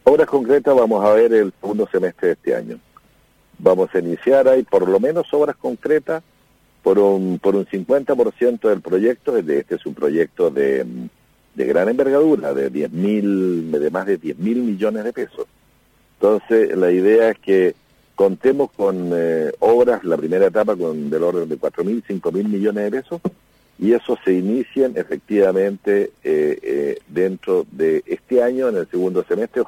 Obras concretas vamos a ver el segundo semestre de este año. Vamos a iniciar ahí por lo menos obras concretas por un 50% del proyecto. Este es un proyecto de gran envergadura, de más de 10.000 millones de pesos. Entonces, la idea es que contemos con obras, la primera etapa del orden de 4.000, 5.000 millones de pesos, y eso se inicien efectivamente dentro de este año, en el segundo semestre.